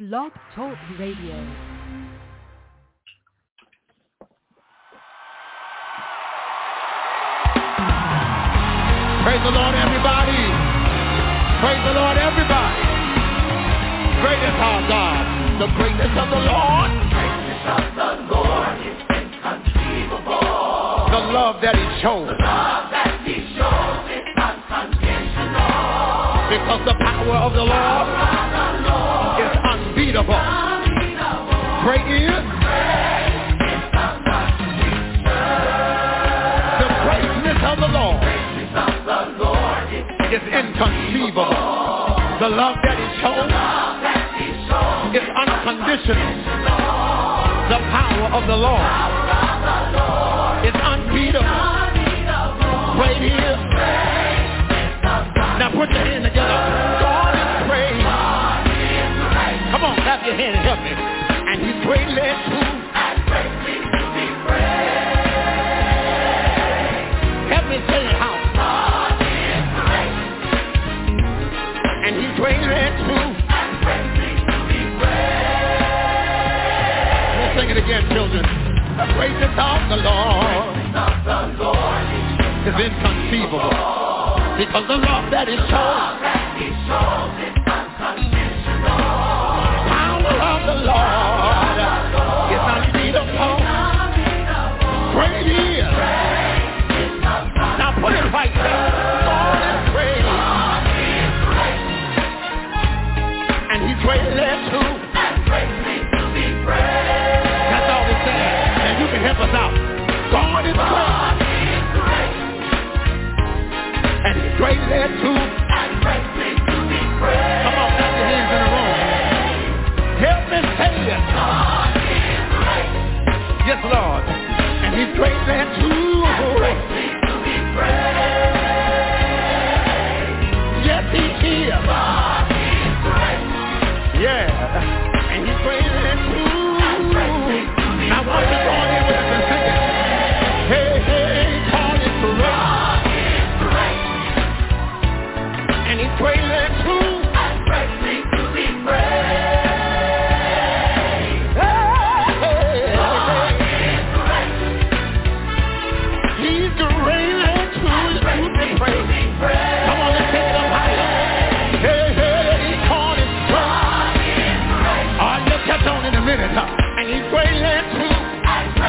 Blog Talk Radio. Praise the Lord, everybody. Praise the Lord, everybody. Great is our God. The greatness of the Lord. Greatness of the Lord is inconceivable. The love that He shows. The love that He shows is unconditional. Because the power of the Lord is unbeatable. Great is the greatness of the Lord. Is inconceivable. The love that He shows is unconditional. The power of the Lord is unbeatable. Great is. Now put your hand together. God is great. Come on, clap your hand and help me. And He's greatly to be praised. Help me say it how. And He's greatly to be praised. Let's sing it again, children. The greatness of the Lord is inconceivable. Because the love that He shows is unconditional. The power of the Lord is unbeatable. Great is. Now put it right there. God is great. And He's greatly to be praised. That's all we say. And you can help us out. God is great. And He's greatly to be praised. Come on, clap your hands in the room. Help me say it. God is great. Yes, Lord. And He's greatly to be praised. Yes, He is. God is great. Yeah. And He's greatly to. Now watch us all here with us and sing it. Hey, hey, God is great. And He's greatly to be praised. He's greatly to be praised. Come on, let's take it up higher. Hey, hey, God is great. I'll just catch on in a minute. And He's greatly to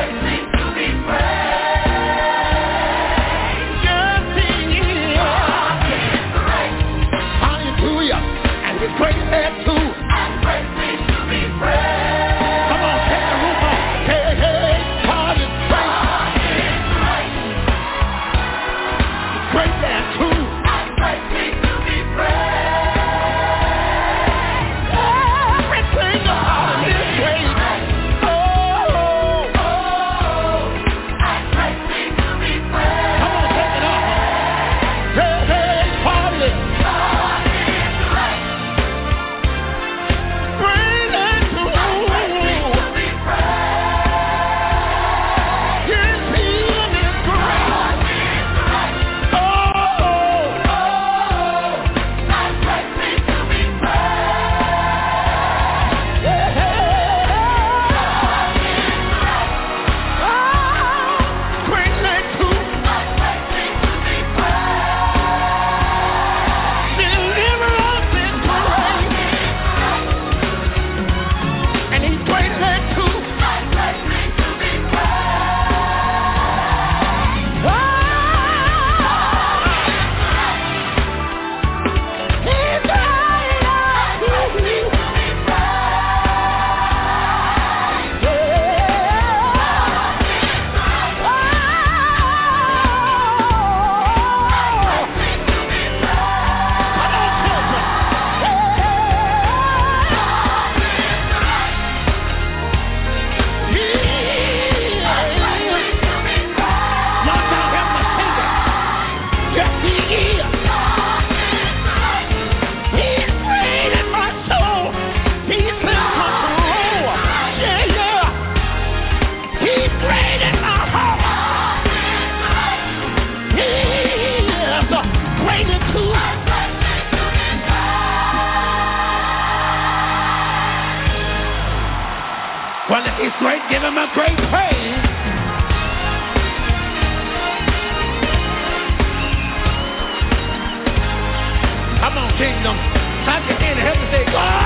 Well, if he's great, give him a great praise. Come on, kingdom. Clap your hand and help me say, God.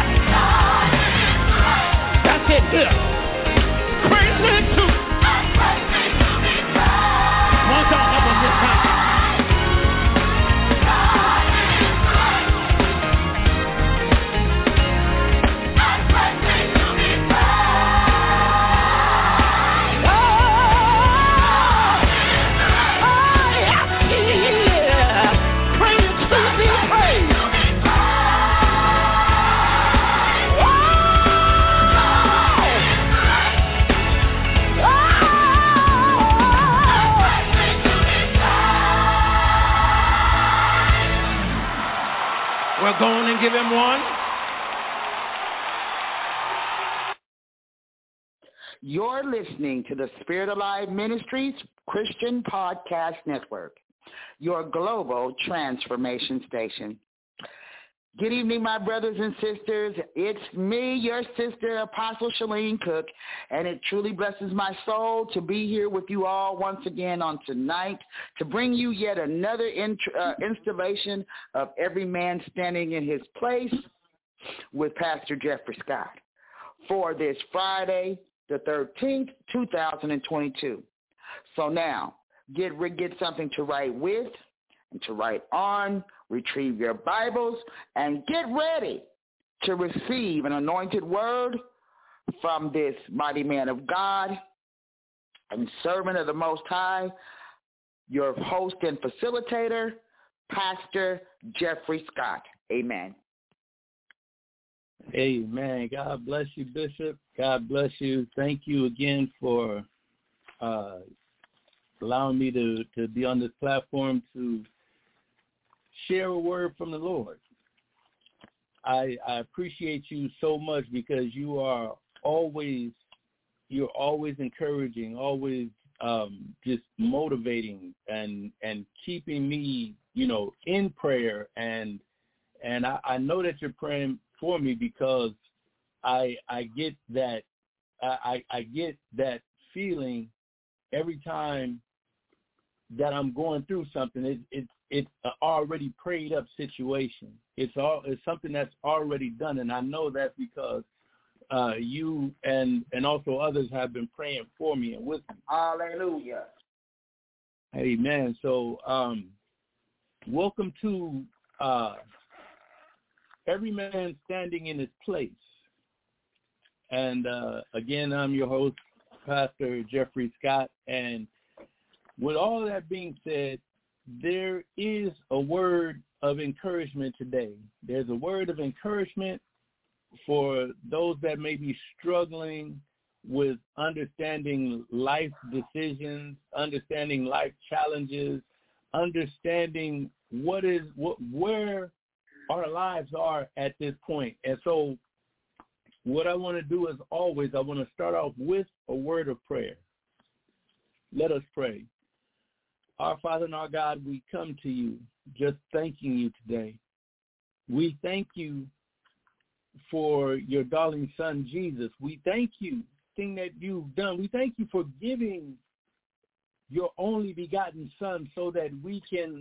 That's it here. Praise him too. One song, help him this time. Go on and give him one. You're listening to the Spirit Alive Ministries Christian Podcast Network, your global transformation station. Good evening, my brothers and sisters. It's me, your sister, Apostle Shalene Cook, and it truly blesses my soul to be here with you all once again on tonight to bring you yet another installation of Every Man Standing in His Place with Pastor Jeffrey Scott for this Friday, the 13th, 2022. So now, get something to write with and to write on. Retrieve your Bibles and get ready to receive an anointed word from this mighty man of God and servant of the Most High, your host and facilitator, Pastor Jeffrey Scott. Amen. Amen. God bless you, Bishop. God bless you. Thank you again for allowing me to be on this platform to share a word from the Lord. I appreciate you so much because you're always encouraging, always just motivating and keeping me, in prayer. And I know that you're praying for me because I get that I get that feeling every time that I'm going through something. It's an already prayed up situation. It's something that's already done, and I know that because you and also others have been praying for me and with me. Hallelujah. Amen. So welcome to Every Man Standing in His Place. And again, I'm your host, Pastor Jeffrey Scott. And with all that being said, there is a word of encouragement today. There's a word of encouragement for those that may be struggling with understanding life decisions, understanding life challenges, understanding where our lives are at this point. And so what I want to do, as always, I want to start off with a word of prayer. Let us pray. Our Father and our God, we come to you just thanking you today. We thank you for your darling son, Jesus. We thank you for the thing that you've done. We thank you for giving your only begotten son so that we can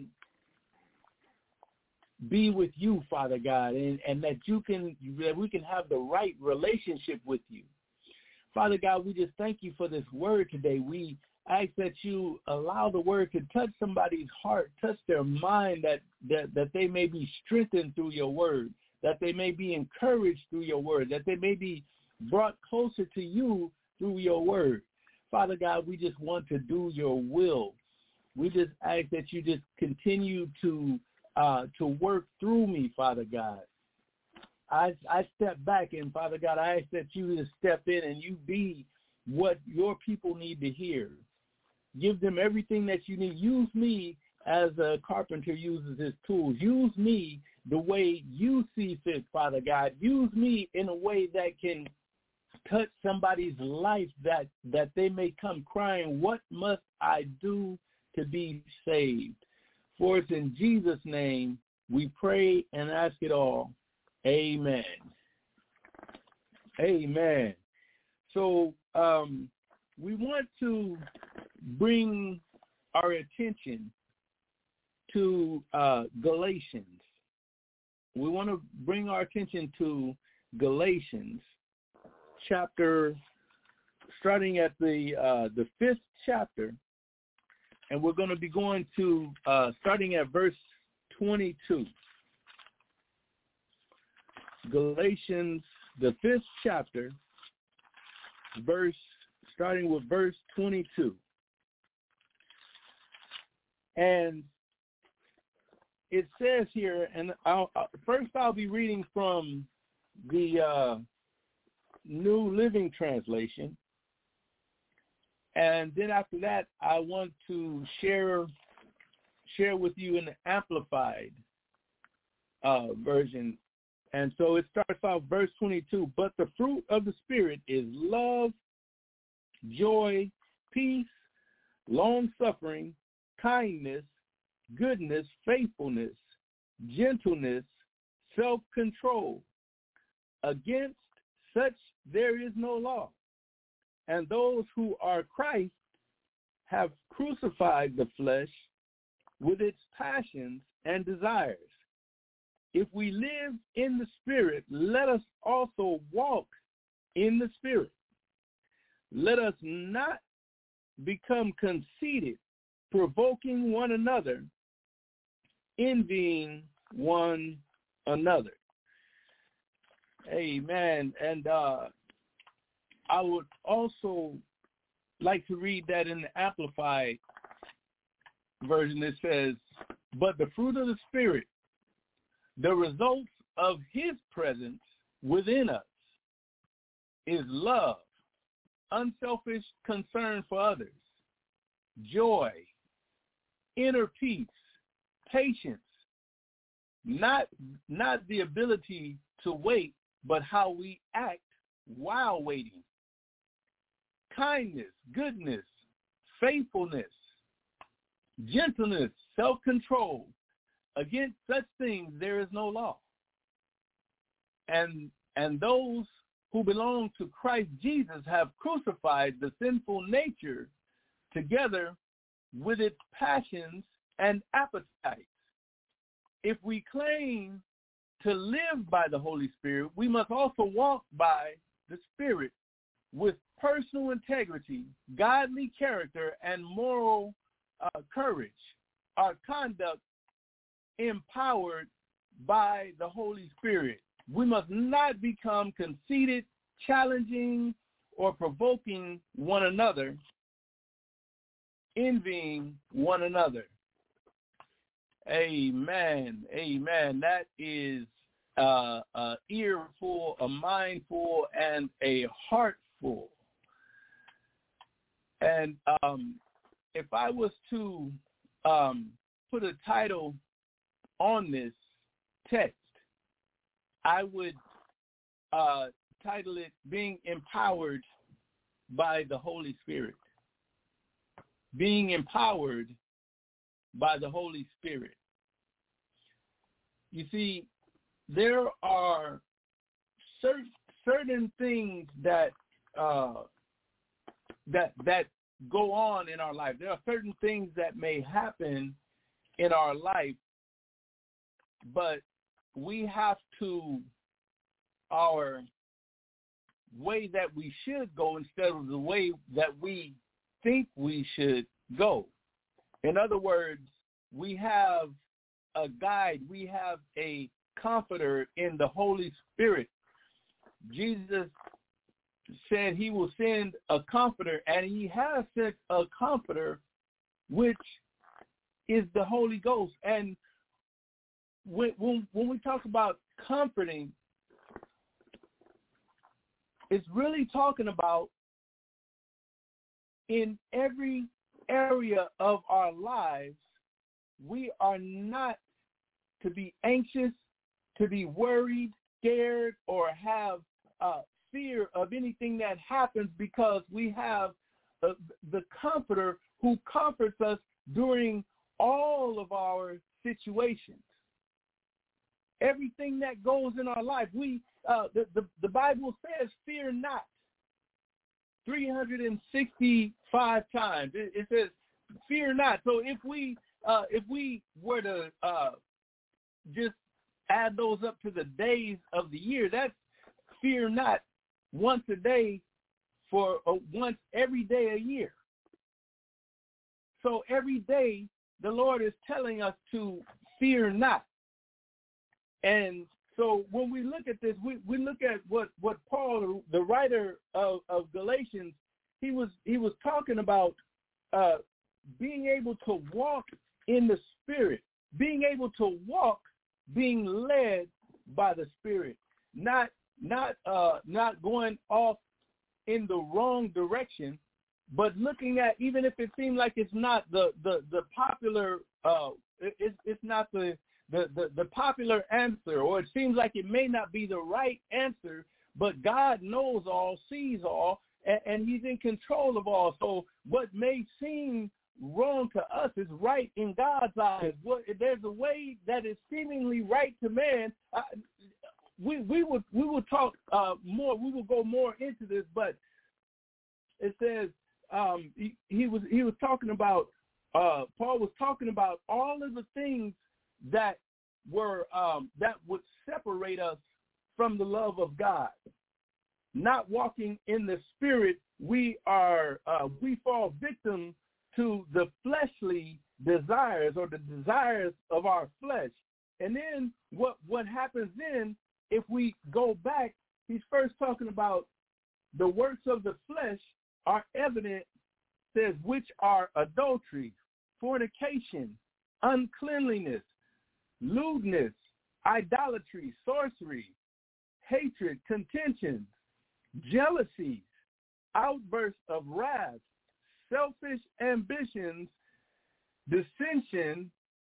be with you, Father God, and that we can have the right relationship with you. Father God, we just thank you for this word today. We ask that you allow the word to touch somebody's heart, touch their mind, that they may be strengthened through your word, that they may be encouraged through your word, that they may be brought closer to you through your word. Father God, we just want to do your will. We just ask that you just continue to work through me, Father God. I step back, and Father God, I ask that you just step in and you be what your people need to hear. Give them everything that you need. Use me as a carpenter uses his tools. Use me the way you see fit, Father God. Use me in a way that can touch somebody's life, that they may come crying, what must I do to be saved? For it's in Jesus' name we pray and ask it all. Amen. Amen. So we want to bring our attention to Galatians. We want to bring our attention to Galatians chapter, starting at the 5th chapter, and we're going to be going to starting at verse 22. Galatians, the 5th chapter, starting with verse 22. And it says here, and I'll be reading from the New Living Translation, and then after that, I want to share with you an amplified version. And so it starts off verse 22. But the fruit of the Spirit is love, joy, peace, long-suffering, kindness, goodness, faithfulness, gentleness, self-control. Against such there is no law. And those who are Christ have crucified the flesh with its passions and desires. If we live in the Spirit, let us also walk in the Spirit. Let us not become conceited, provoking one another, envying one another. Amen. And I would also like to read that in the Amplified version. It says, but the fruit of the Spirit, the results of his presence within us, is love, unselfish concern for others, joy, inner peace, patience, not the ability to wait, but how we act while waiting, kindness, goodness, faithfulness, gentleness, self-control. Against such things there is no law. And those who belong to Christ Jesus have crucified the sinful nature together with its passions and appetites. If we claim to live by the Holy Spirit, we must also walk by the Spirit with personal integrity, godly character, and moral courage. Our conduct empowered by the Holy Spirit. We must not become conceited, challenging, or provoking one another, envying one another. Amen. Amen. That is an earful, a mindful, and a heartful. And if I was to put a title on this text, I would title it Being Empowered by the Holy Spirit. Being empowered by the Holy Spirit. You see, there are certain things that go on in our life. There are certain things that may happen in our life, but we have to, our way that we should go instead of the way that we think we should go. In other words, we have a guide, we have a comforter in the Holy Spirit. Jesus said he will send a comforter, and he has sent a comforter, which is the Holy Ghost. And when we talk about comforting, it's really talking about in every area of our lives, we are not to be anxious, to be worried, scared, or have fear of anything that happens, because we have the comforter who comforts us during all of our situations. Everything that goes in our life, we the Bible says, fear not. 365 times. It says, fear not. So if we were to just add those up to the days of the year, that's fear not once a day for once every day a year. So every day the Lord is telling us to fear not. And so when we look at this, we look at what Paul, the writer of Galatians, he was talking about being able to walk in the Spirit, being able to walk, being led by the Spirit, not going off in the wrong direction, but looking at, even if it seems like it's not the popular, it's not the popular answer, or it seems like it may not be the right answer, but God knows all, sees all, and he's in control of all. So what may seem wrong to us is right in God's eyes. There's a way that is seemingly right to man. We will talk more. We will go more into this, but it says he was talking about Paul was talking about all of the things that were that would separate us from the love of God. Not walking in the Spirit, we fall victim to the fleshly desires, or the desires of our flesh. And then what happens then, if we go back, he's first talking about the works of the flesh are evident, says, which are adultery, fornication, uncleanliness, lewdness, idolatry, sorcery, hatred, contentions, jealousies, outbursts of wrath, selfish ambitions, dissension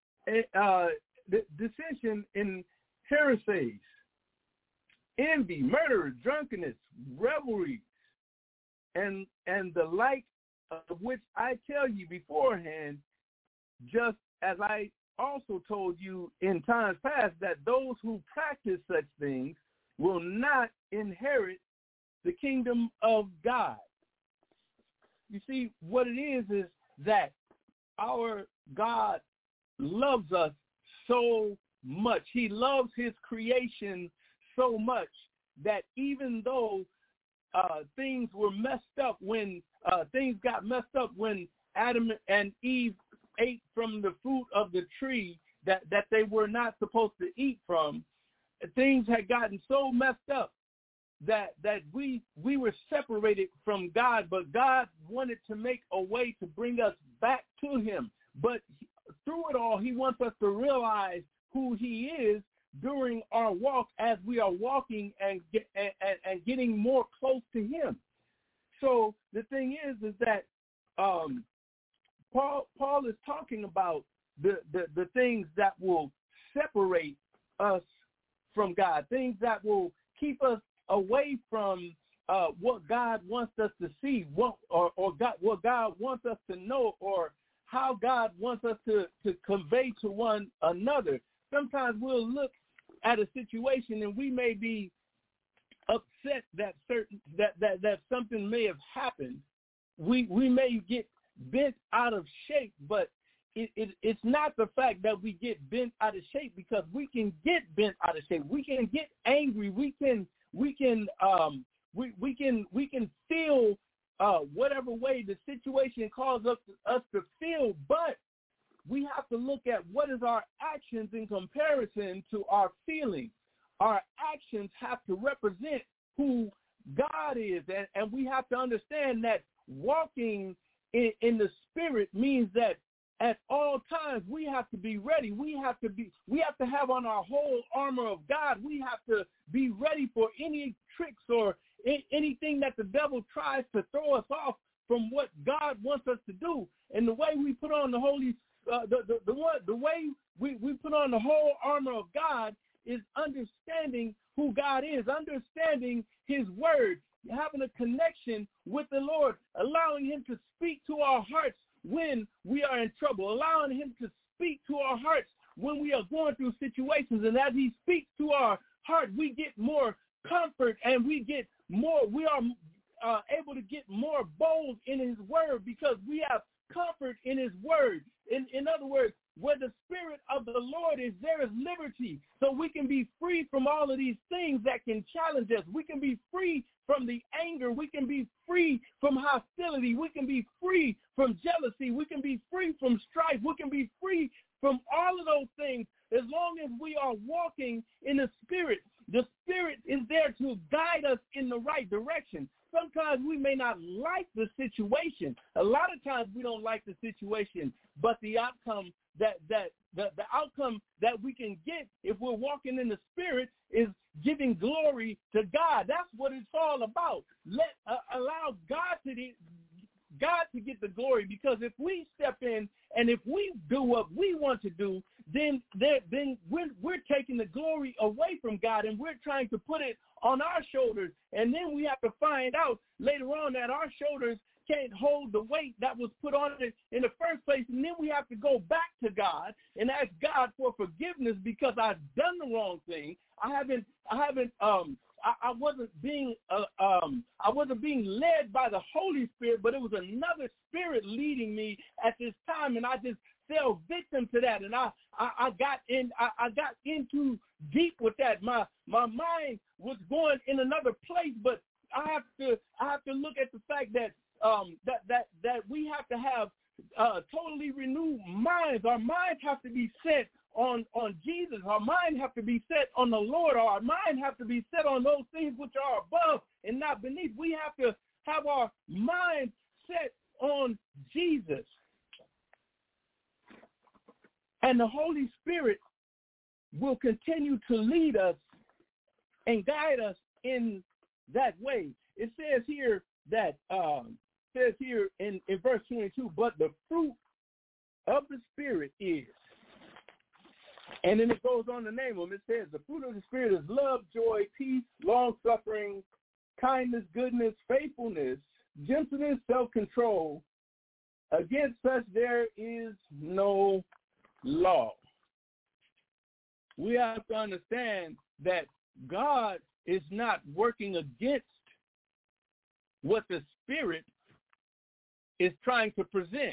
in heresies, envy, murder, drunkenness, revelries, and the like, of which I tell you beforehand, just as I also told you in times past, that those who practice such things will not inherit the kingdom of God. You see, what it is that our God loves us so much. He loves his creation so much that even though things were messed up, when things got messed up when Adam and Eve ate from the fruit of the tree that they were not supposed to eat from, things had gotten so messed up that we were separated from God, but God wanted to make a way to bring us back to him. But through it all, he wants us to realize who he is during our walk, as we are walking and getting more close to him. So the thing is that Paul is talking about the things that will separate us from God, things that will keep us away from what God wants us to see, what God wants us to know, or how God wants us to convey to one another. Sometimes we'll look at a situation and we may be upset that something may have happened. We may get bent out of shape, but it's not the fact that we get bent out of shape, because we can get bent out of shape. We can get angry. We can feel whatever way the situation calls us to feel, but we have to look at what is our actions in comparison to our feelings. Our actions have to represent who God is, and we have to understand that walking in the Spirit means that at all times we have to be ready. We have to have on our whole armor of God. We have to be ready for any tricks or anything that the devil tries to throw us off from what God wants us to do. And the way we put on the way we put on the whole armor of God is understanding who God is, understanding his word, having a connection with the Lord, allowing him to speak to our hearts when we are in trouble, allowing him to speak to our hearts when we are going through situations. And as he speaks to our heart, we get more comfort, and we get more, able to get more bold in his word because we have comfort in his word. In other words, where the Spirit of the Lord is, there is liberty. So we can be free from all of these things that can challenge us. We can be free from the anger. We can be free from hostility. We can be free from jealousy. We can be free from strife. We can be free from all of those things as long as we are walking in the Spirit. The Spirit is there to guide us in the right direction. Sometimes we may not like the situation. A lot of times we don't like the situation, but the outcome the outcome that we can get if we're walking in the Spirit is giving glory to God. That's what it's all about. Allow God to get the glory, because if we step in and if we do what we want to do, then we're taking the glory away from God, and we're trying to put it on our shoulders. And then we have to find out later on that our shoulders can't hold the weight that was put on it in the first place. And then we have to go back to God and ask God for forgiveness because I've done the wrong thing. I wasn't being led by the Holy Spirit, but it was another spirit leading me at this time, and I just fell victim to that, and I got in too deep with that. My mind was going in another place, but I have to look at the fact that that we have to have totally renewed minds. Our minds have to be set on Jesus. Our mind have to be set on the Lord. Our mind have to be set on those things which are above and not beneath. We have to have our mind set on Jesus. And the Holy Spirit will continue to lead us and guide us in that way. It says here that in verse 22, but the fruit of the Spirit is. And then it goes on to name them. It says the fruit of the Spirit is love, joy, peace, long-suffering, kindness, goodness, faithfulness, gentleness, self-control. Against such there is no law. We have to understand that God is not working against what the Spirit is trying to present.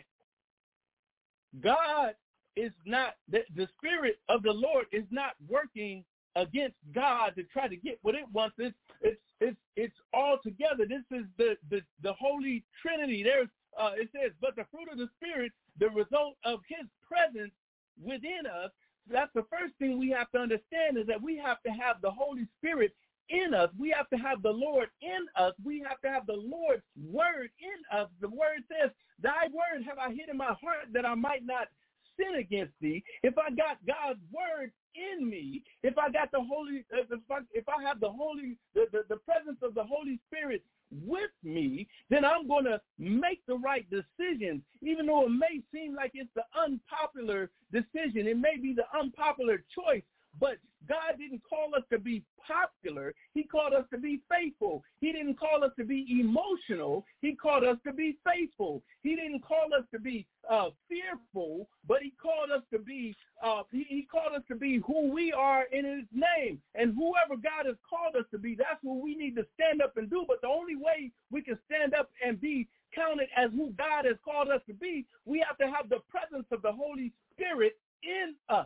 God is not, the Spirit of the Lord is not working against God to try to get what it wants. It's all together. This is the Holy Trinity. There's it says, but the fruit of the Spirit, the result of His presence within us. That's the first thing we have to understand, is that we have to have the Holy Spirit in us. We have to have the Lord in us. We have to have the Lord's word in us. The word says, thy word have I hid in my heart that I might not sin against thee. If I got God's word in me, if I got the Holy, if I have the presence of the Holy Spirit with me, then I'm going to make the right decisions, even though it may seem like it's the unpopular decision. It may be the unpopular choice, but God didn't call us to be popular. He called us to be faithful. He didn't call us to be emotional. He called us to be faithful. He didn't call us to be fearful, but he called us to be who we are in his name. And whoever God has called us to be, that's what we need to stand up and do. But the only way we can stand up and be counted as who God has called us to be, we have to have the presence of the Holy Spirit in us.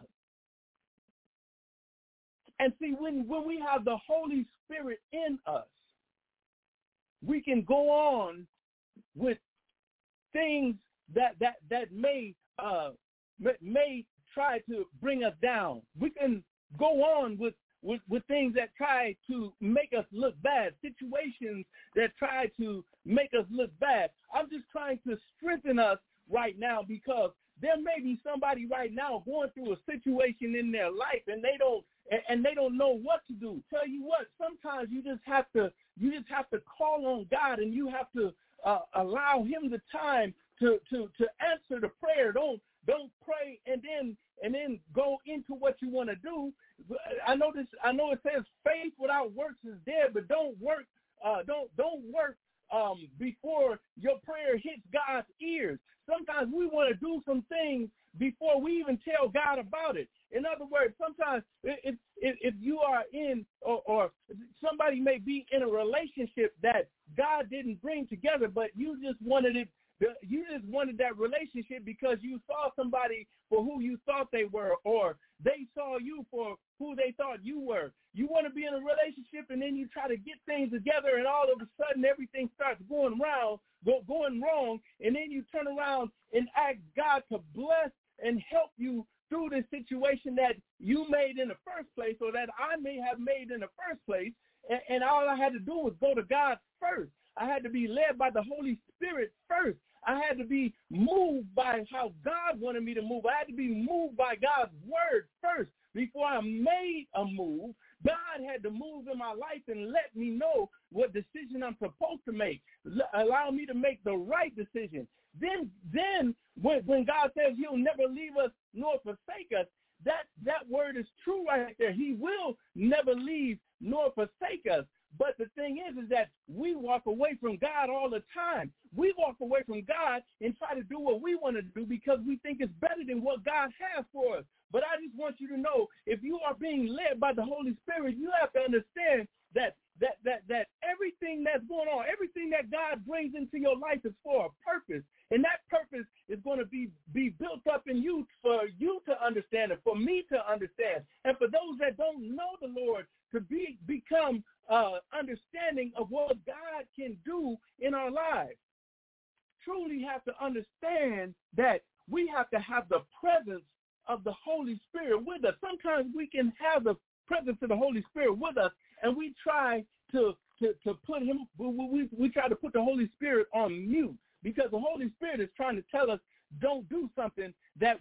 And see, when we have the Holy Spirit in us, we can go on with things that may try to bring us down. We can go on with things that try to make us look bad, situations that try to make us look bad. I'm just trying to strengthen us right now, because there may be somebody right now going through a situation in their life, and they don't know what to do. Tell you what, sometimes you just have to call on God, and you have to allow him the time to answer the prayer. Don't pray and then go into what you want to do. I know it says faith without works is dead, but don't work before your prayer hits God's ears. Sometimes we want to do some things before we even tell God about it. In other words, sometimes if you are in, or somebody may be in a relationship that God God didn't bring together, but you just wanted it. You just wanted that relationship because you saw somebody for who you thought they were, or they saw you for who they thought you were. You want to be in a relationship, and then you try to get things together, and all of a sudden everything starts going wrong, and then you turn around and ask God to bless and help you through the situation that you made in the first place, or that I may have made in the first place, and all I had to do was go to God first. I had to be led by the Holy Spirit first. I had to be moved by how God wanted me to move. I had to be moved by God's word first before I made a move. God had to move in my life and let me know what decision I'm supposed to make, allow me to make the right decision. Then when God says he'll never leave us nor forsake us, that word is true right there. He will never leave nor forsake us. But the thing is that we walk away from God all the time. We walk away from God and try to do what we want to do because we think it's better than what God has for us. But I just want you to know, if you are being led by the Holy Spirit, you have to understand that everything that's going on, everything that God brings into your life is for a purpose. And that purpose is going to be built up in you for you to understand it, for me to understand. And for those that don't know the Lord, to become understanding of what God can do in our lives. Truly have to understand that we have to have the presence of the Holy Spirit with us. Sometimes we can have the presence of the Holy Spirit with us, and we try to put him, we try to put the Holy Spirit on mute because the Holy Spirit is trying to tell us don't do something that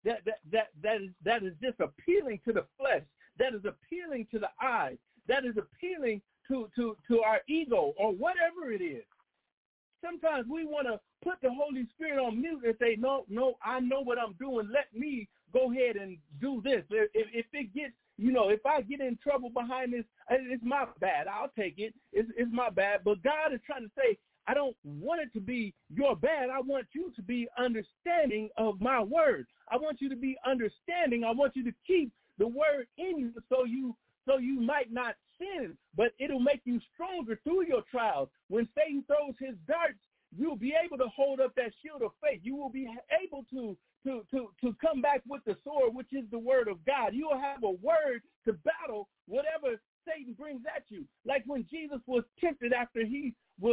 is just appealing to the flesh, that is appealing to the eyes, that is appealing to our ego or whatever it is. Sometimes we want to put the Holy Spirit on mute and say, no, I know what I'm doing. Let me go ahead and do this. If it gets, if I get in trouble behind this, it's my bad. I'll take it. It's my bad. But God is trying to say, I don't want it to be your bad. I want you to be understanding of my word. I want you to be understanding. I want you to keep the word in you so you might not sin, but it'll make you stronger through your trials. When Satan throws his darts, you'll be able to hold up that shield of faith. You will be able to come back with the sword, which is the word of God. You will have a word to battle whatever Satan brings at you. Like when Jesus was tempted after he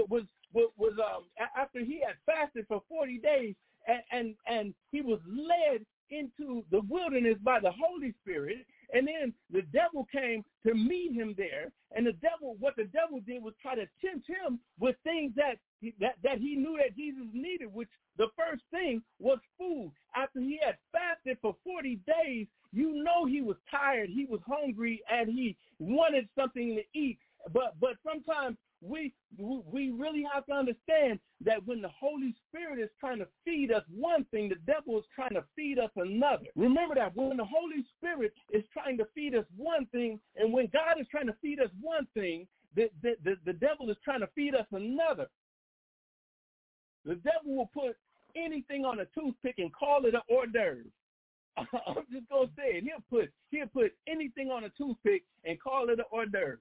after he had fasted for 40 days and he was led into the wilderness by the Holy Spirit, and then the devil came to meet him there, and what the devil did was try to tempt him with things that he knew that Jesus needed, which the first thing was food. After he had fasted for 40 days, he was tired, he was hungry, and he wanted something to eat. But sometimes we really have to understand that when the Holy Spirit is trying to feed us one thing, the devil is trying to feed us another. Remember that when the Holy Spirit is trying to feed us one thing, and when God is trying to feed us one thing, the devil is trying to feed us another. The devil will put anything on a toothpick and call it an hors d'oeuvre. I'm just going to say it. He'll put anything on a toothpick and call it an hors d'oeuvre.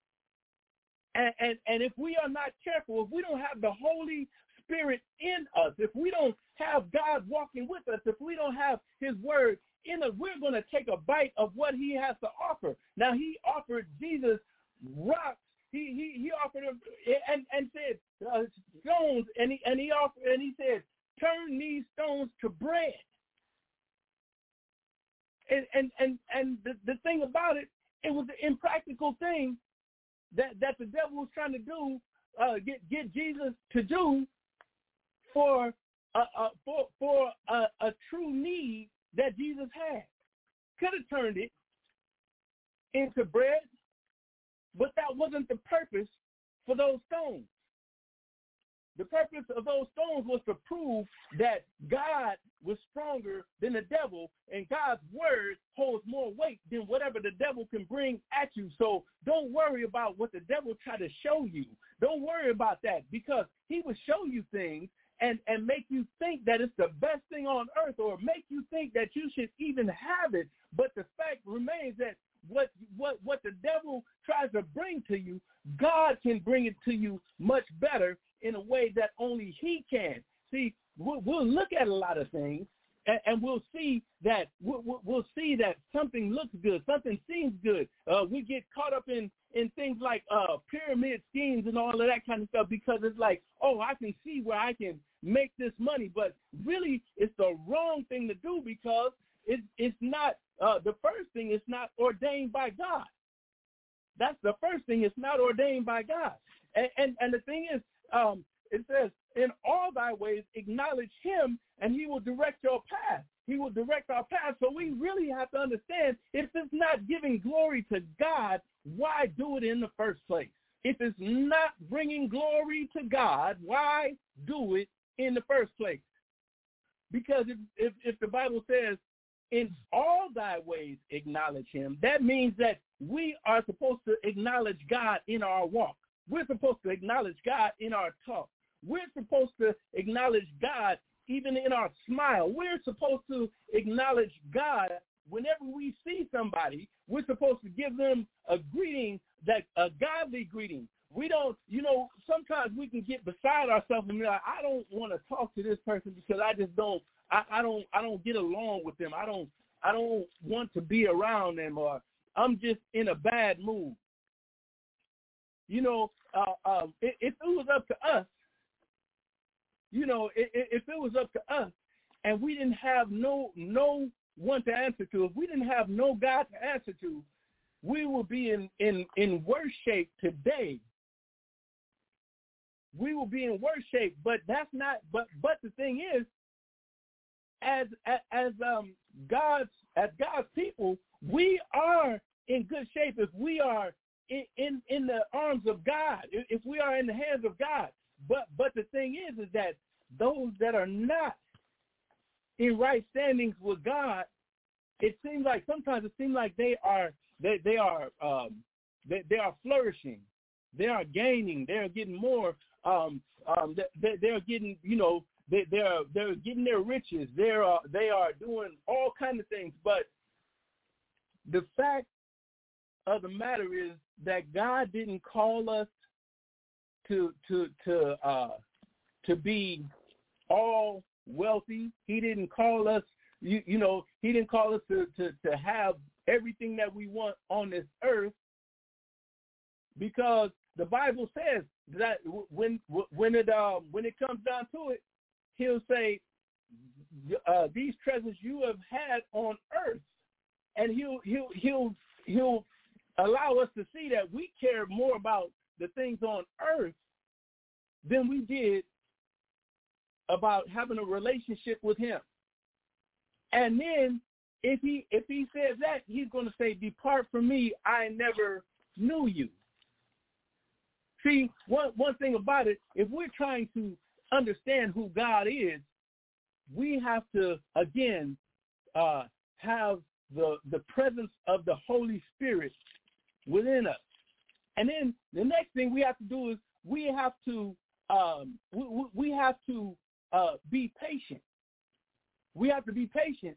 And if we are not careful, if we don't have the Holy Spirit in us, if we don't have God walking with us, if we don't have his word in us, we're going to take a bite of what he has to offer. Now, he offered Jesus rocks. He offered him and said stones, and he said, turn these stones to bread. And the thing about it, it was an impractical thing that the devil was trying to do, get Jesus to do for a true need that Jesus had. Could have turned it into bread, but that wasn't the purpose for those stones. The purpose of those stones was to prove that God was stronger than the devil, and God's word holds more weight than whatever the devil can bring at you. So don't worry about what the devil try to show you. Don't worry about that, because he will show you things and make you think that it's the best thing on earth, or make you think that you should even have it. But the fact remains that what the devil tries to bring to you, God can bring it to you much better in a way that only he can. See, we'll look at a lot of things, and we'll see that something looks good, something seems good. We get caught up in things like pyramid schemes and all of that kind of stuff because it's like, oh, I can see where I can make this money, but really it's the wrong thing to do because it's not the first thing. It's not ordained by God. That's the first thing. It's not ordained by God. And the thing is, it says, in all thy ways acknowledge him, and he will direct your path. He will direct our path. So we really have to understand, if it's not giving glory to God, why do it in the first place? If it's not bringing glory to God, why do it in the first place? Because if the Bible says, in all thy ways acknowledge him, that means that we are supposed to acknowledge God in our walk. We're supposed to acknowledge God in our talk. We're supposed to acknowledge God even in our smile. We're supposed to acknowledge God whenever we see somebody. We're supposed to give them a greeting, that a godly greeting. We don't, sometimes we can get beside ourselves and be like, I don't want to talk to this person because I just don't, I don't get along with them. I don't want to be around them, or I'm just in a bad mood. If it was up to us, if it was up to us and we didn't have no one to answer to, if we didn't have no God to answer to, we would be in worse shape today. We will be in worse shape, but that's not. But the thing is, as God's people, we are in good shape if we are in the arms of God, if we are in the hands of God. But the thing is that those that are not in right standings with God, sometimes it seems like they are flourishing, they are gaining, they are getting more. They're getting, they're getting their riches. They are doing all kinds of things. But the fact of the matter is that God didn't call us to be all wealthy. He didn't call us, he didn't call us to have everything that we want on this earth, because the Bible says that when it comes down to it, he'll say, these treasures you have had on earth, and he'll allow us to see that we care more about the things on earth than we did about having a relationship with him. And then if he says that, he's going to say, depart from me, I never knew you. See, one thing about it, if we're trying to understand who God is, we have to, again, have the presence of the Holy Spirit within us. And then the next thing we have to do is we have to be patient. We have to be patient.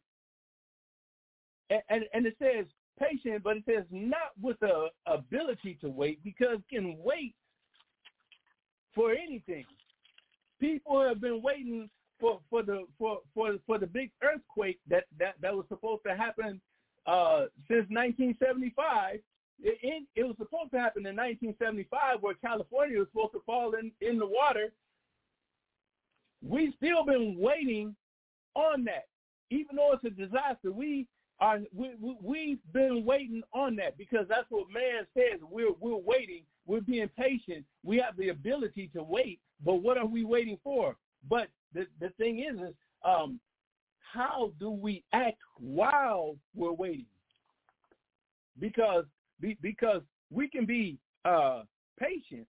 And it says patient, but it says not with the ability to wait, because you can wait for anything. People have been waiting for the big earthquake that was supposed to happen since 1975. It was supposed to happen in 1975, where California was supposed to fall in the water. We've still been waiting on that, even though it's a disaster. We've been waiting on that, because that's what man says. We're waiting. We're being patient. We have the ability to wait, but what are we waiting for? But the thing is how do we act while we're waiting? Because we can be patient.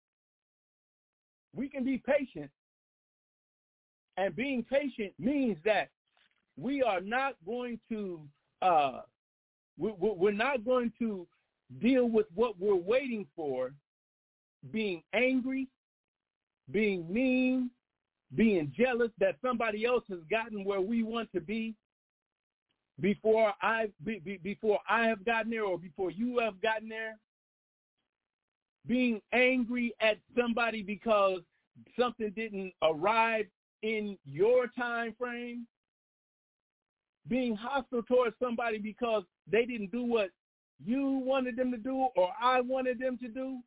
We can be patient, and being patient means that we are not going to we're not going to deal with what we're waiting for, being angry, being mean, being jealous that somebody else has gotten where we want to be. before I have gotten there, or before you have gotten there. Being angry at somebody because something didn't arrive in your time frame. Being hostile towards somebody because they didn't do what you wanted them to do or I wanted them to do.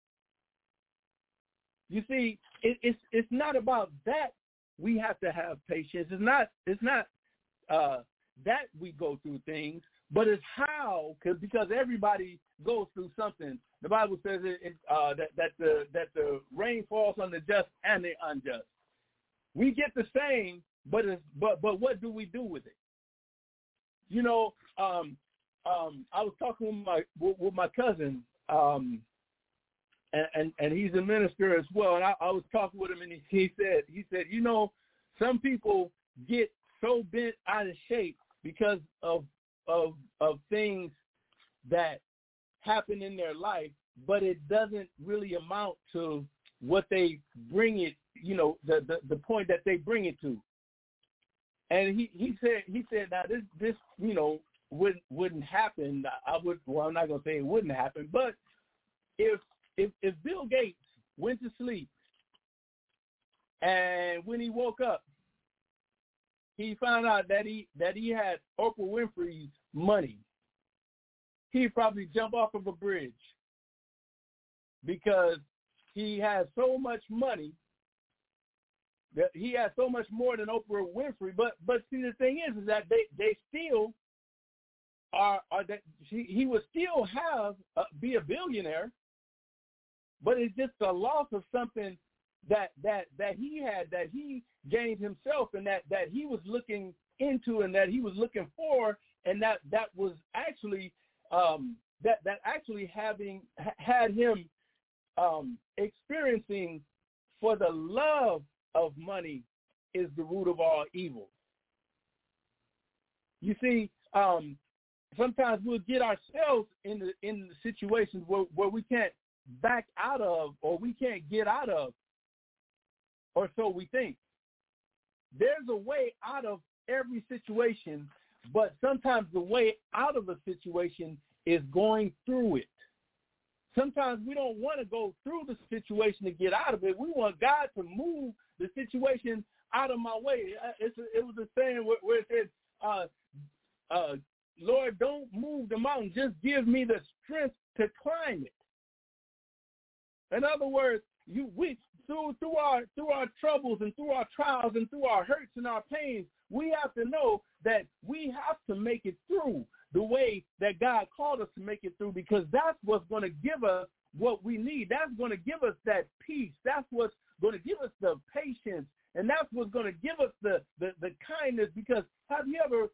You see, it's not about that we have to have patience. It's not that we go through things, but it's how, because everybody goes through something. The Bible says that the rain falls on the just and the unjust. We get the same, but what do we do with it? You know, I was talking with my cousin, and he's a minister as well. And I was talking with him, and he said, you know, some people get so bent out of shape because of things that happen in their life, but it doesn't really amount to what they bring it, you know, the point that they bring it to. And he said now this you know wouldn't happen. I'm not gonna say it wouldn't happen, but if Bill Gates went to sleep and when he woke up, he found out that he had Oprah Winfrey's money, he'd probably jump off of a bridge because he has so much money. That he has so much more than Oprah Winfrey, but see, the thing is that they still are that he would still be a billionaire, but it's just a loss of something that he had, that he gained himself, and that he was looking into, and that he was looking for, and that was actually that actually had him experiencing, for the love of money is the root of all evil. You see, sometimes we'll get ourselves in the situations where we can't back out of, or we can't get out of, or so we think. There's a way out of every situation, but sometimes the way out of a situation is going through it. Sometimes we don't want to go through the situation to get out of it. We want God to move the situation out of my way. It was a saying where it said, Lord, don't move the mountain. Just give me the strength to climb it. In other words, through our troubles and through our trials and through our hurts and our pains, we have to know that we have to make it through the way that God called us to make it through, because that's what's going to give us what we need. That's going to give us that peace. That's what's going to give us the patience, and that's what's going to give us the kindness. Because have you ever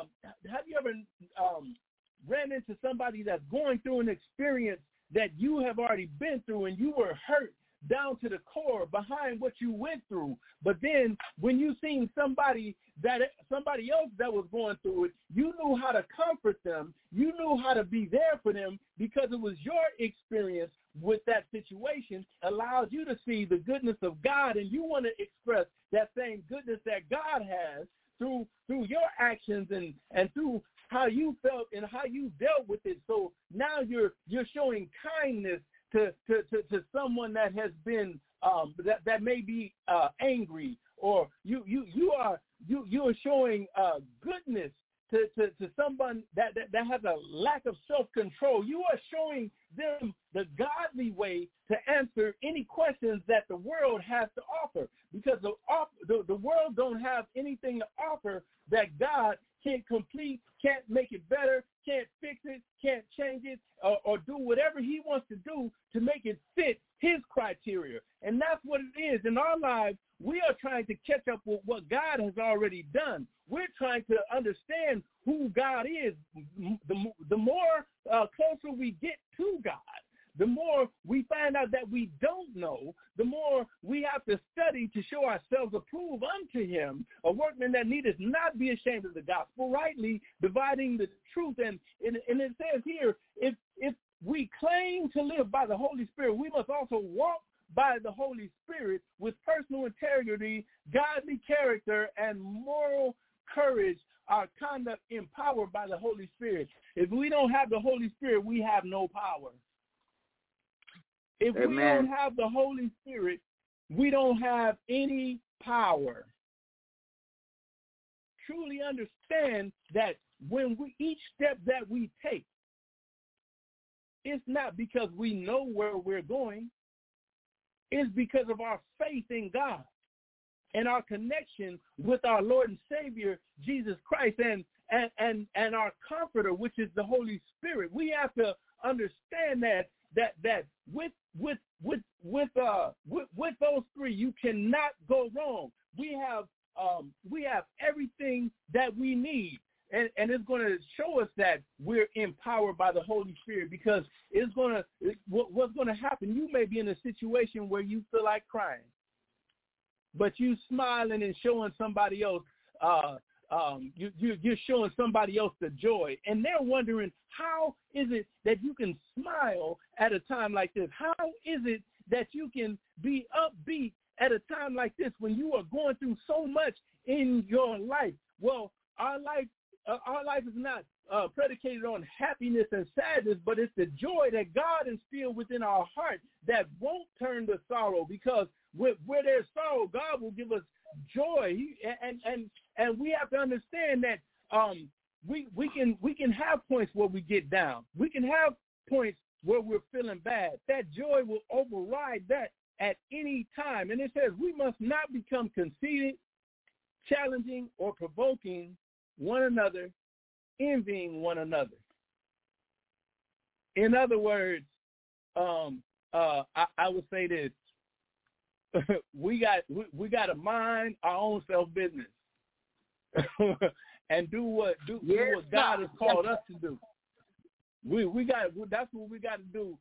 ran into somebody that's going through an experience that you have already been through, and you were hurt down to the core behind what you went through, but then when you seen somebody else that was going through it, you knew how to comfort them, you knew how to be there for them, because it was your experience with that situation allowed you to see the goodness of God, and you want to express that same goodness that God has through your actions and through how you felt and how you dealt with it. So now you're showing kindness to someone that has been that may be angry, or you are showing goodness to someone that has a lack of self-control. You are showing them the godly way to answer any questions that the world has to offer, because the world don't have anything to offer that God can't complete, can't make it better, can't fix it, can't change it, or do whatever he wants to do to make it fit his criteria. And that's what it is. In our lives, we are trying to catch up with what God has already done. We're trying to understand who God is. The more closer we get to God, the more we find out that we don't know, the more we have to study to show ourselves approved unto him, a workman that needeth not be ashamed of the gospel, rightly dividing the truth. And it says here, if we claim to live by the Holy Spirit, we must also walk by the Holy Spirit with personal integrity, godly character, and moral courage, our conduct empowered by the Holy Spirit. If we don't have the Holy Spirit, we have no power. If we don't have the Holy Spirit, we don't have any power. Truly understand that when each step that we take, it's not because we know where we're going. It's because of our faith in God and our connection with our Lord and Savior, Jesus Christ, and our Comforter, which is the Holy Spirit. We have to understand that with those three, you cannot go wrong. We have everything that we need. And it's going to show us that we're empowered by the Holy Spirit, because what's going to happen, you may be in a situation where you feel like crying, but you smiling and showing somebody else, you're showing somebody else the joy. And they're wondering, how is it that you can smile at a time like this? How is it that you can be upbeat at a time like this when you are going through so much in your life? Well, our life is not predicated on happiness and sadness, but it's the joy that God instilled within our heart that won't turn to sorrow, because where there's sorrow, God will give us joy. And we have to understand that we can have points where we get down. We can have points where we're feeling bad. That joy will override that at any time. And it says we must not become conceited, challenging, or provoking one another, envying one another. In other words, I would say this: we got to mind our own self business and do what God has called us to do. That's what we got to do.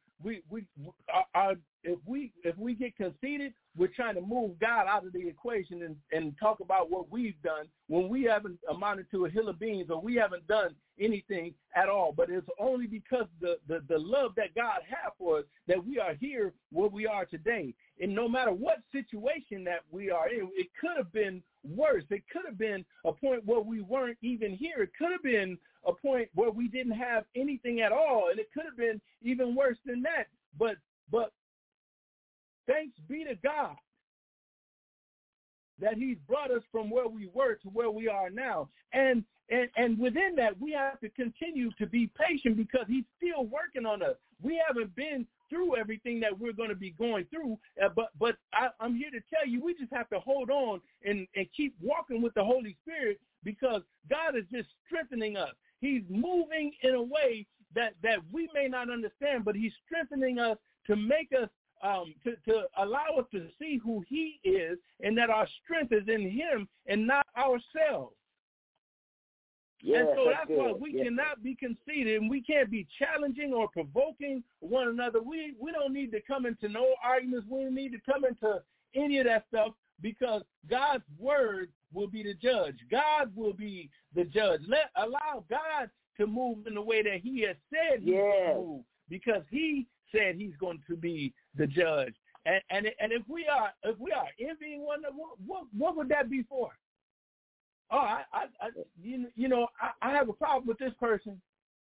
If we get conceited, we're trying to move God out of the equation and talk about what we've done when we haven't amounted to a hill of beans, or we haven't done anything at all. But it's only because the love that God has for us that we are here where we are today. And no matter what situation that we are in, it could have been worse. It could have been a point where we weren't even here. It could have been a point where we didn't have anything at all, and it could have been even worse than that. But thanks be to God that he's brought us from where we were to where we are now. And within that, we have to continue to be patient, because he's still working on us. We haven't been through everything that we're going to be going through, but I'm here to tell you, we just have to hold on and keep walking with the Holy Spirit, because God is just strengthening us. He's moving in a way that we may not understand, but he's strengthening us to make us, to allow us to see who he is, and that our strength is in him and not ourselves. Yes, and so that's why we cannot be conceited, and we can't be challenging or provoking one another. We don't need to come into no arguments. We don't need to come into any of that stuff, because God's word will be the judge. God will be the judge. Allow God to move in the way that he has said he's going to move, because he said he's going to be the judge. And if we are envying one another, what would that be for? Oh, I have a problem with this person,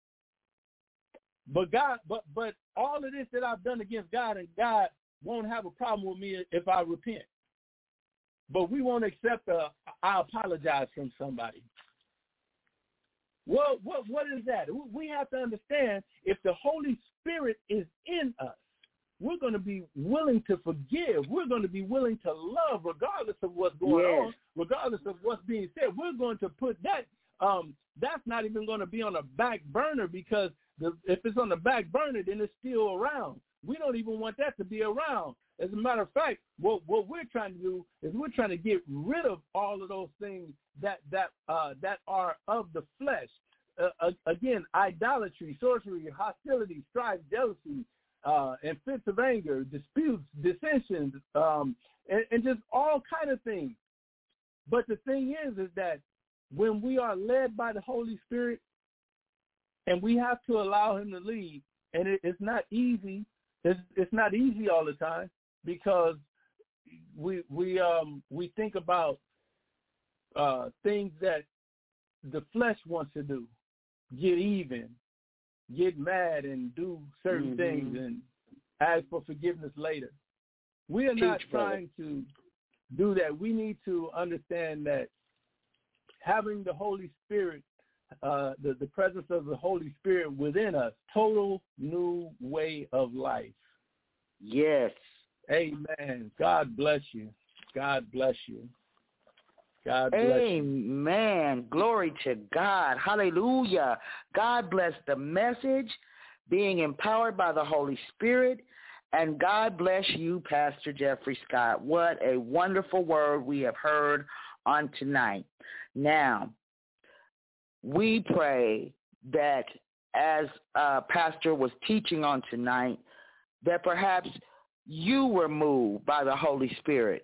but all of this that I've done against God, and God won't have a problem with me if I repent. But we won't accept I apologize from somebody. Well, what is that? We have to understand, if the Holy Spirit is in us, we're going to be willing to forgive. We're going to be willing to love regardless of what's going on, regardless of what's being said. We're going to put that, that's not even going to be on a back burner, because if it's on the back burner, then it's still around. We don't even want that to be around. As a matter of fact, what we're trying to do is we're trying to get rid of all of those things that are of the flesh. Again, idolatry, sorcery, hostility, strife, jealousy, and fits of anger, disputes, dissensions, and just all kind of things. But the thing is that when we are led by the Holy Spirit, and we have to allow him to lead, and it's not easy. It's not easy all the time, because we think about things that the flesh wants to do. Get even, get mad, and do certain things and ask for forgiveness later. We are not trying to do that. We need to understand that having the Holy Spirit, the presence of the Holy Spirit within us, total new way of life. Yes. Amen. God bless you. God bless you. God bless you. Amen. Glory to God. Hallelujah. God bless the message, being empowered by the Holy Spirit. And God bless you, Pastor Jeffrey Scott. What a wonderful word we have heard on tonight. Now, we pray that as Pastor was teaching on tonight, that perhaps you were moved by the Holy Spirit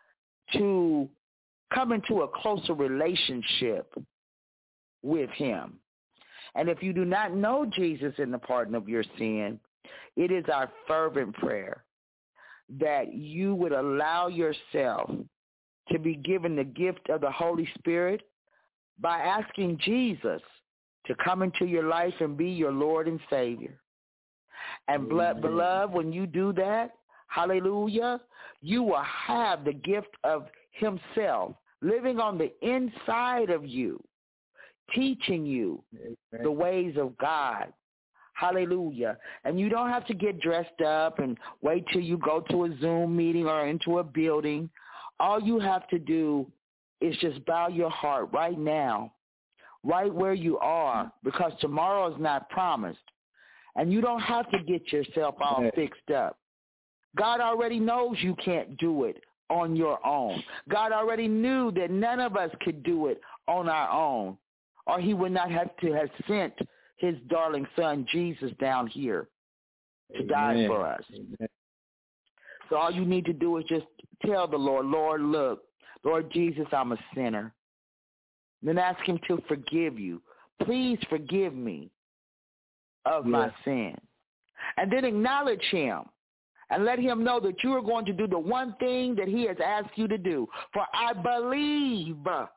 to come into a closer relationship with him. And if you do not know Jesus in the pardon of your sin, it is our fervent prayer that you would allow yourself to be given the gift of the Holy Spirit by asking Jesus to come into your life and be your Lord and Savior. And beloved, when you do that, hallelujah, you will have the gift of himself living on the inside of you, teaching you the ways of God. Hallelujah. And you don't have to get dressed up and wait till you go to a Zoom meeting or into a building. All you have to do is just bow your heart right now, right where you are, because tomorrow is not promised. And you don't have to get yourself all fixed up. God already knows you can't do it on your own. God already knew that none of us could do it on our own, or he would not have to have sent his darling son, Jesus, down here to die for us. Amen. So all you need to do is just tell the Lord, Lord, look, Lord Jesus, I'm a sinner. Then ask him to forgive you. Please forgive me of my sin. And then acknowledge him and let him know that you are going to do the one thing that he has asked you to do. For I believe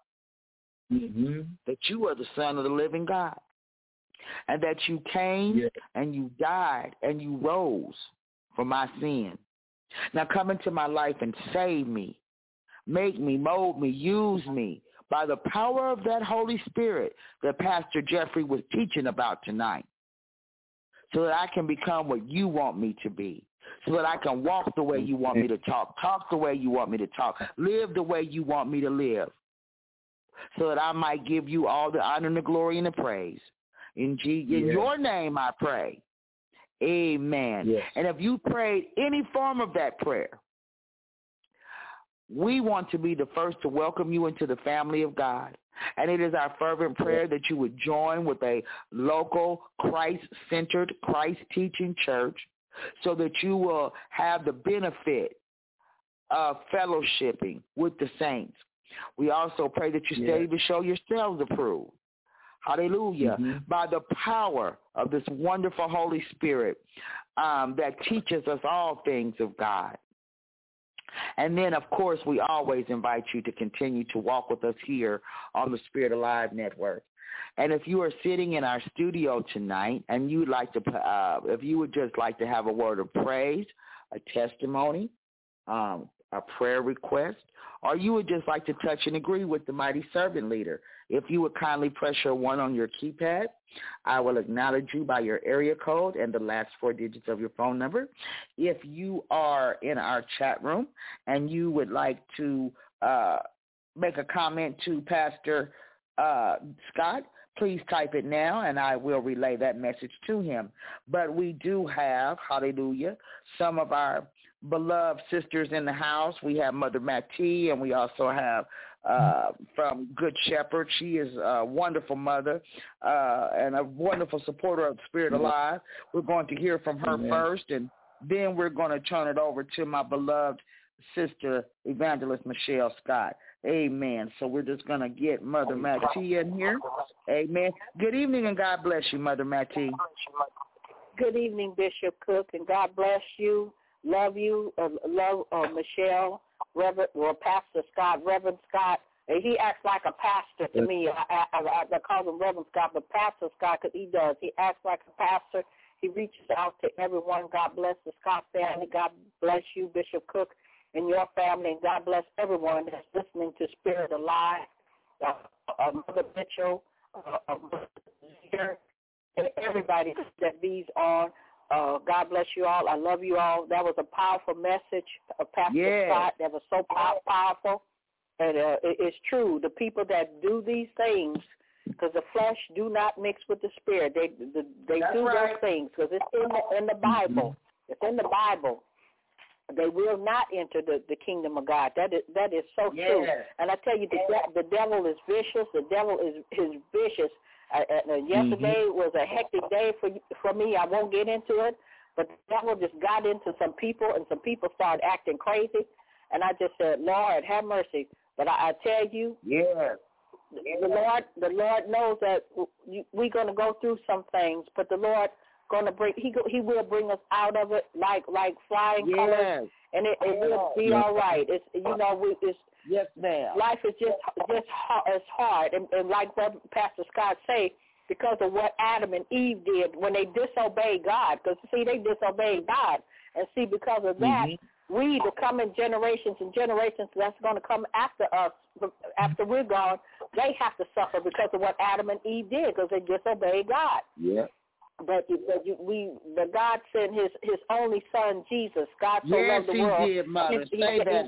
that you are the Son of the living God, and that you came and you died and you rose for my sin. Now come into my life and save me. Make me, mold me, use me by the power of that Holy Spirit that Pastor Jeffrey was teaching about tonight, so that I can become what you want me to be, so that I can walk the way you want me to talk the way you want me to talk, live the way you want me to live, so that I might give you all the honor and the glory and the praise. In your name I pray. Amen. Yes. And if you prayed any form of that prayer, we want to be the first to welcome you into the family of God. And it is our fervent prayer that you would join with a local Christ-centered, Christ-teaching church, so that you will have the benefit of fellowshipping with the saints. We also pray that you study to show yourselves approved. Hallelujah. By the power of this wonderful Holy Spirit that teaches us all things of God. And then, of course, we always invite you to continue to walk with us here on the Spirit Alive Network. And if you are sitting in our studio tonight and you would like to, if you would just like to have a word of praise, a testimony, a prayer request, or you would just like to touch and agree with the mighty servant leader, if you would kindly press your 1 on your keypad, I will acknowledge you by your area code and the last 4 digits of your phone number. If you are in our chat room and you would like to make a comment to Pastor Scott, please type it now, and I will relay that message to him. But we do have, hallelujah, some of our beloved sisters in the house. We have Mother Mattie, and we also have from Good Shepherd. She is a wonderful mother and a wonderful supporter of Spirit Alive. We're going to hear from her first, and then we're going to turn it over to my beloved sister, Evangelist Michelle Scott. Amen. So we're just going to get Mother Mattie in here. Amen. Good evening, and God bless you, Mother Mattie. Good evening, Bishop Cook, and God bless you. Love you. Love Michelle, Pastor Scott, Reverend Scott. He acts like a pastor to me. I call him Reverend Scott, but Pastor Scott, because he does. He acts like a pastor. He reaches out to everyone. God bless the Scott family. God bless you, Bishop Cook, and your family. And God bless everyone that's listening to Spirit Alive, Mother Mitchell, and everybody that bees on. God bless you all. I love you all. That was a powerful message of Pastor Scott. That was so powerful. And it's true. The people that do these things, because the flesh do not mix with the spirit. They do those things because it's in the Bible. It's in the Bible. They will not enter the kingdom of God. That is so true. And I tell you, the devil is vicious. The devil is vicious. Yesterday was a hectic day for me. I won't get into it, but the devil just got into some people, and some people started acting crazy. And I just said, Lord, have mercy. But I tell you, the Lord knows that we're going to go through some things, but the Lord going to He will bring us out of it like flying colors, and it will be all right. It's yes, ma'am. Life is just hard, and like what Pastor Scott say, because of what Adam and Eve did when they disobeyed God. Because see, they disobeyed God, and see, because of that. We, the coming generations and generations that's going to come after us, after we're gone, they have to suffer because of what Adam and Eve did, because they disobeyed God. Yeah. But God sent His only Son, Jesus. God so loved the world. Yes, He did, Mother. He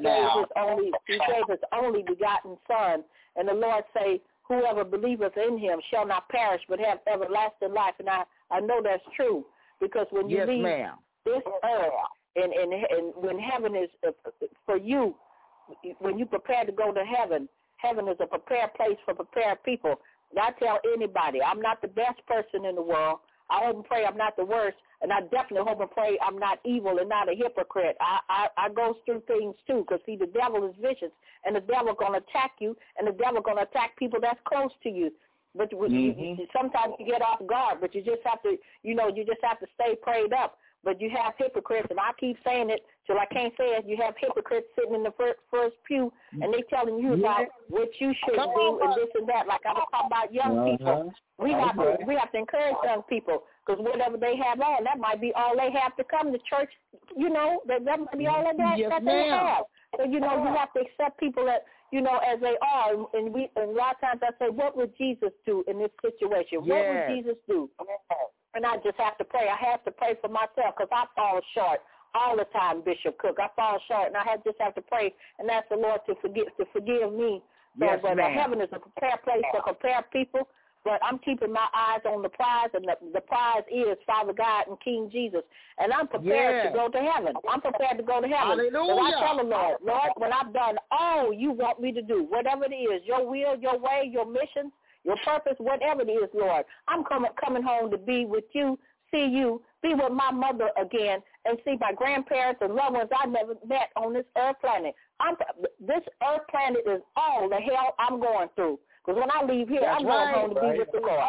gave His only begotten Son. And the Lord say, whoever believeth in Him shall not perish but have everlasting life. And I know that's true, because when you leave this earth, and when heaven is for you, when you prepare to go to heaven, heaven is a prepared place for prepared people. And I tell anybody, I'm not the best person in the world. I hope and pray I'm not the worst, and I definitely hope and pray I'm not evil and not a hypocrite. I go through things too, because see, the devil is vicious, and the devil going to attack you, and the devil going to attack people that's close to you. But sometimes you get off guard, but you just have to, stay prayed up. But you have hypocrites, and I keep saying it till I can't say it. You have hypocrites sitting in the first pew, and they telling you about what you should do and this and that. Like I was talking about young people. We have to encourage young people, because whatever they have on, that might be all they have to come to church. That might be all that they have. So you have to accept people that as they are. And a lot of times I say, what would Jesus do in this situation? What would Jesus do? And I just have to pray. I have to pray for myself, because I fall short all the time, Bishop Cook. I fall short, and I just have to pray and ask the Lord to forgive me. So, but heaven is a prepared place for prepared people. But I'm keeping my eyes on the prize, and the prize is Father God and King Jesus. And I'm prepared to go to heaven. I'm prepared to go to heaven. Hallelujah. So I tell the Lord, when I've done all you want me to do, whatever it is, your will, your way, your mission, your purpose, whatever it is, Lord, I'm coming home to be with you, see you, be with my mother again, and see my grandparents and loved ones I never met on this earth planet. This earth planet is all the hell I'm going through. Because when I leave here, I'm going home to be with the Lord.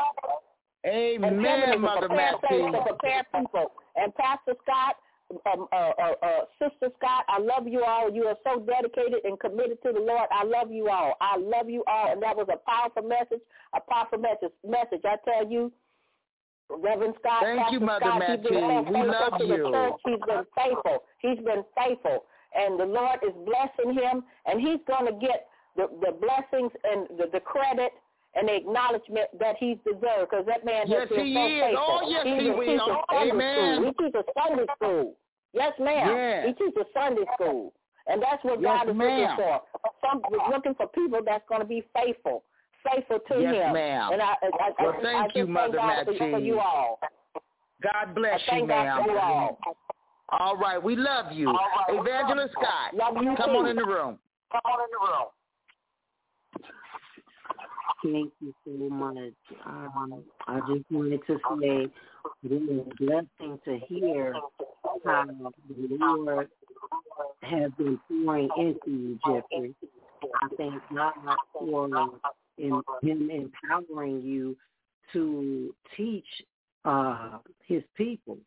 Amen, Mother Maxine. To prepare people. And Pastor Scott, Sister Scott, I love you all. You are so dedicated and committed to the Lord. I love you all. I love you all. And that was a powerful message. I tell you, Reverend Scott, thank Pastor you, Mother Scott, Maxine. We love you. Church. He's been faithful. He's been faithful. And the Lord is blessing him, and he's going to get the blessings and the credit and the acknowledgement that he's deserved, because that man has been so faithful. Oh, yes, he will. Amen. He teaches Sunday school. Yes, ma'am. Yeah. He teaches Sunday school. And that's what God is looking for. We're looking for people that's going to be faithful to him. Yes, ma'am. And thank you, Mother Maxine. For you all. God bless you, ma'am. God for you all. All right, we love you. Evangelist Scott, come on in the room. Thank you so much. I just wanted to say it is a blessing to hear how the Lord has been pouring into you, Jeffrey. I thank God for him empowering you to teach his people.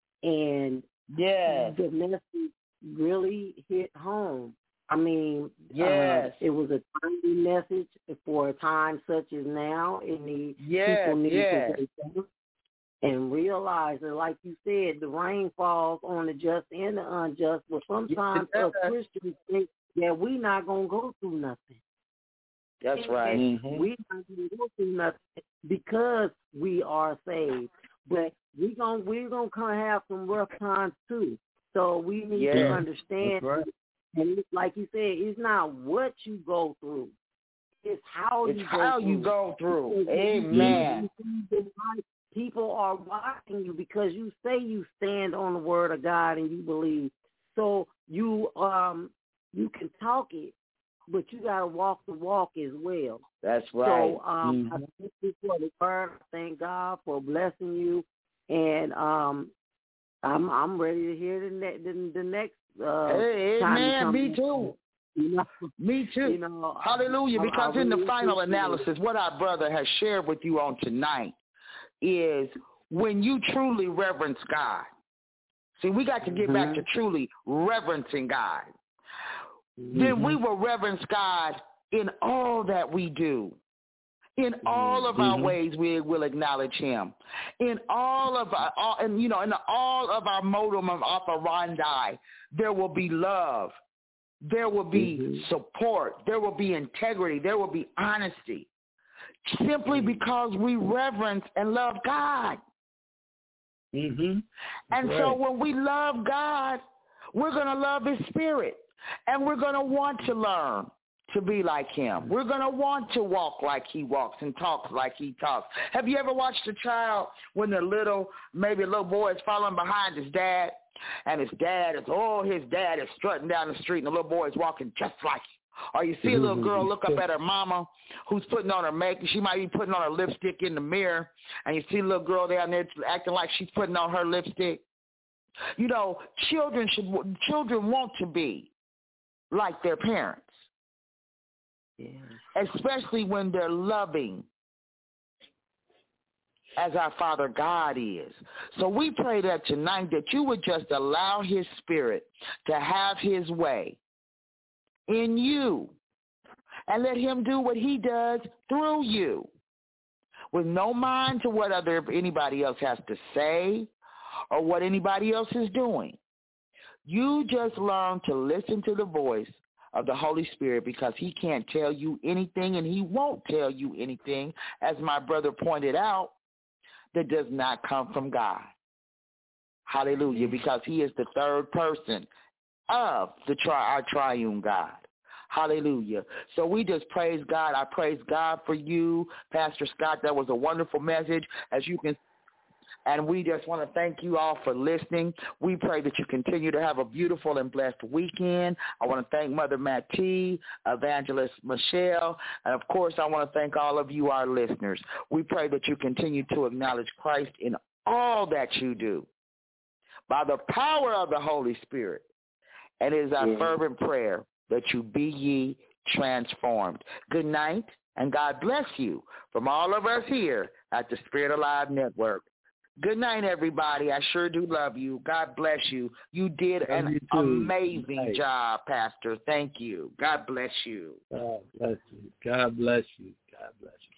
And the message really hit home. I mean, Yes. It was a timely message for a time such as now. People need to wake up and realize that, like you said, the rain falls on the just and the unjust. But sometimes us Christians think that we're not going to go through nothing. That's right. Mm-hmm. We're not going to go through nothing because we are saved. But we're gonna have some rough times too. So we need to understand. Right. And like you said, it's not what you go through; it's how you go through. Amen. People are watching you because you say you stand on the word of God and you believe. So you can talk it, but you got to walk the walk as well. That's right. So I thank you for the word. Thank God for blessing you, and I'm ready to hear the next. Amen. Me too. Me too. Hallelujah. Because in the final analysis, what our brother has shared with you on tonight is when you truly reverence God. See, we got to get back to truly reverencing God. Then we will reverence God in all that we do. In all of our ways, we will acknowledge Him. In all of our, in all of our modum operandi, there will be love. There will be support. There will be integrity. There will be honesty. Simply because we reverence and love God. And so when we love God, we're going to love His Spirit. And we're going to want to learn to be like Him. We're going to want to walk like He walks and talk like He talks. Have you ever watched a child when they're little, maybe a little boy is following behind his dad, and his dad is strutting down the street, and the little boy is walking just like him. Or you see a little girl look up at her mama who's putting on her makeup. She might be putting on her lipstick in the mirror, and you see a little girl down there acting like she's putting on her lipstick. Children want to be like their parents, especially when they're loving as our Father God is. So we pray that tonight that you would just allow His Spirit to have His way in you and let Him do what He does through you with no mind to what anybody else has to say or what anybody else is doing. You just learn to listen to the voice of the Holy Spirit because He can't tell you anything and He won't tell you anything, as my brother pointed out, that does not come from God. Hallelujah, because He is the third person of our triune God. Hallelujah. So we just praise God. I praise God for you, Pastor Scott. That was a wonderful message, as you can. And we just want to thank you all for listening. We pray that you continue to have a beautiful and blessed weekend. I want to thank Mother Mattee, Evangelist Michelle, and, of course, I want to thank all of you, our listeners. We pray that you continue to acknowledge Christ in all that you do by the power of the Holy Spirit. And it is our fervent prayer that you be ye transformed. Good night, and God bless you from all of us here at the Spirit Alive Network. Good night, everybody. I sure do love you. God bless you. You did an amazing job, Pastor. Thank you. God bless you. God bless you. God bless you. God bless you.